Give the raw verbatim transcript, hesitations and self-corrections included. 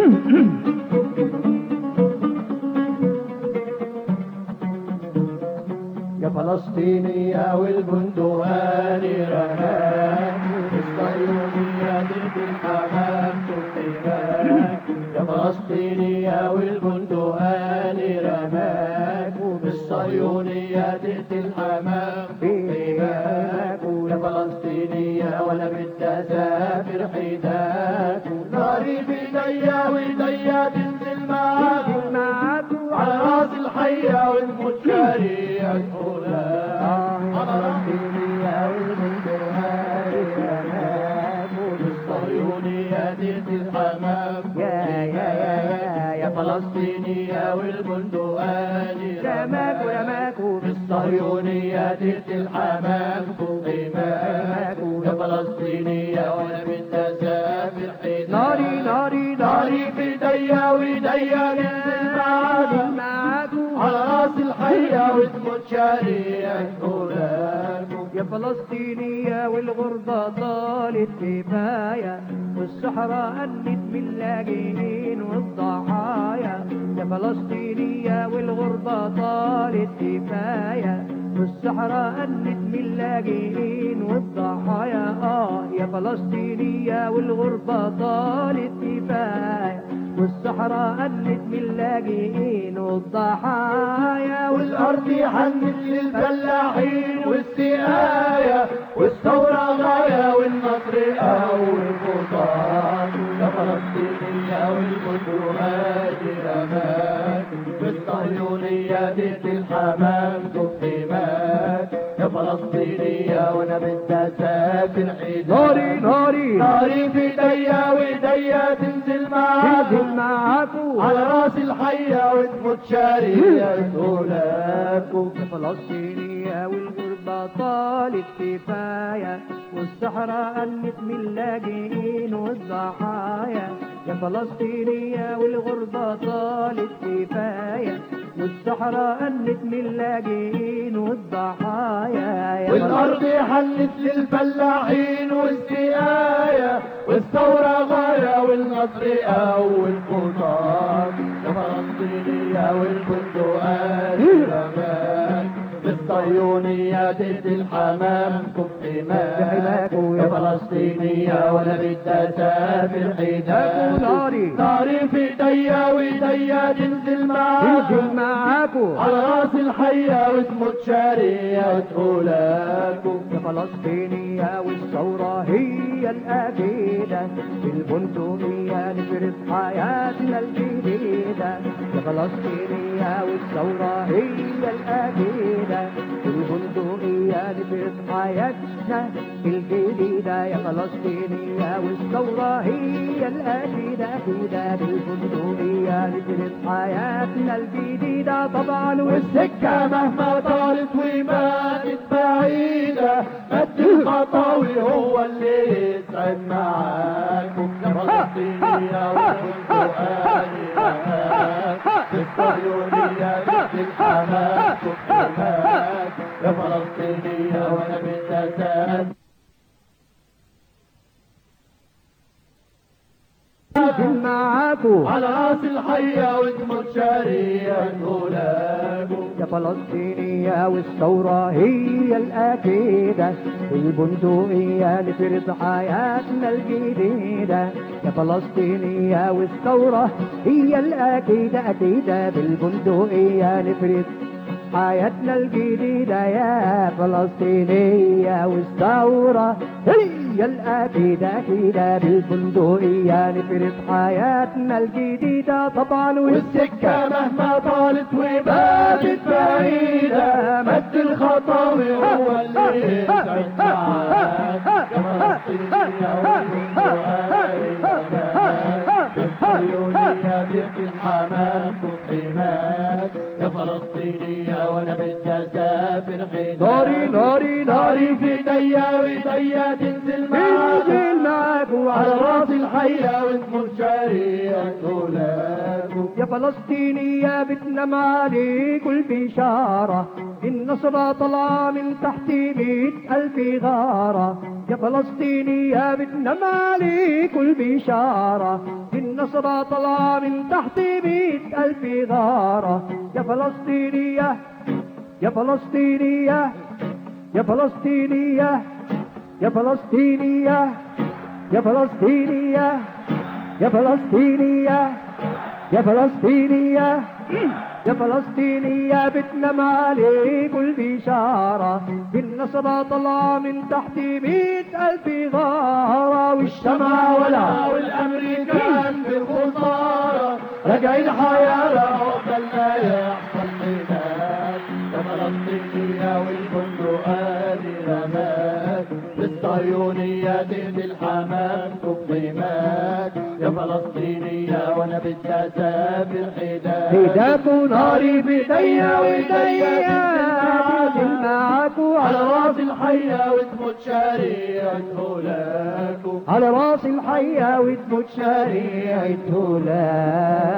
يا فلسطينية والبندقاني رماك الصهيونية ضد الحمام تقتلك. يا فلسطينية والبندقاني رماك بالصهيونية ضد الحمام تقتلك. يا فلسطينية وانا بدي اسافر حداك ناري بايديا وايديا تنزل معاك على راس الحية وتموت شريع الأولاد. على فلسطينية والبندقاني رماك بالصهيونية ضد الحمام يا يا يا يا فلسطينية والبندقاني رماك ورماك بالصهيونية ضد الحمام قيماك. يا فلسطينية وانا بدي اسافر حداك ناري ناري ناري في ايديا وايديا تنزل معاك على راس الحية وتموت شريع أولاك. يا فلسطينية والغربة طالت كفاية والصحراء قلت من اللاجئين والضحايا. يا فلسطينية والغربة طالت كفاية والصحراء قلت من اللاجئين والضحايا. اه يا فلسطينية والغربة طالت كفاية والصحراء قلت من اللاجئين والضحايا. والأرض حنت للفلاحين والسقاية والثورة غاية والنصر أول خطاك. يا فلسطينية والبندقاني رماك بالصهيونية ضد الحمام تقيماك. يا فلسطينية وانا بدي اسافر حداك ناري ناري ناري في ايديا وايديا تنزل معاك تنزل معاكو على راس الحية وتموت شريع أولاك. يا فلسطينية والغربة طالت كفاية والصحراء قلت من اللاجئين والضحايا. يا فلسطينية والغربة طالت كفاية والصحراء قلت من اللاجئين والضحايا. والأرض حلت للفلاحين والسقاية والثورة غاية والنصر أول خطاك. يا فلسطينية والبندقاني رماك بالصهيونية ضد الحمام كفحماك. يا فلسطينية وانا بدي اسافر حداك ناري ناري في ايديا وايديا تنزل معاك تنزل معاكو على راس الحية وتموت شريعة أولاك. يا فلسطينية والثورة هي الأكيدة بالبندقية نفرض حياتنا الجديدة. يا فلسطينية والثورة هي الأكيدة بالبندقية نفرض حياتنا الجديدة. يا فلسطينية والثورة هي الأكيدة أكيدة بالبندقية نفرض حياتنا الجديدة. طبعا والسكة مهما طالت وماتت بعيدة مد الخطاوي هو اللي يسعد معاكم. يا فلسطينية والبندقاني رماك بالصهيونية ضد الحمام تقتلك. يا فلسطينية وانا بدي اسافر معاكو على راس الحية وتموت شريعة أولاك. يا فلسطينية والثورة هي الأكيدة بالبندقية نفرض حياتنا الجديدة. يا فلسطينية والثورة هي الأكيدة أكيدة بالبندقية نفرض حياتنا الجديدة. يا فلسطينية والثورة هي الأكيدة أكيدة بالبندقية نفرض حياتنا الجديدة. طبعا والسكة مهما طالت وباتت بعيدة مد الخطاوي هو اللي يسعد معاك. يا فلسطينية والبندقاني رماك بالصهيونية ضد الحمام تقيماك. يا فلسطينية وانا بدي اسافر حداك ناري ناري ناري في ايديا وايديا تنزل معاك تنزل معاكو على راس الحية وتموت شريعة أولاك. يا فلسطينية بتنام عليك البشارة النصرة طلع من تحت مئة ألف غارة. يا فلسطينية بتنام عليك البشارة بالنصرة طلع من تحت مئة ألف غارة. يا فلسطينية يا فلسطينية يا فلسطينية يا فلسطينية يا فلسطينية يا فلسطينية يا فلسطينية يا فلسطينية بتنام عليك البشارة. بالنصرة طلع من تحت مئة ألف غارة. والشمع ولع والامريكان بالخسارة رجع الحياة عقبال ما يحصل هناك. يا فلسطينية والبندقات رماك بالصهيونية تقتل حماس تفهمك. يا فلسطينية وانا بدي اسافر حداك. هداك ناري بديا وديا تنزل معاكو على راس الحية وتموت شريعة هلاكو. على راس الحية وتموت شريعة هلاك.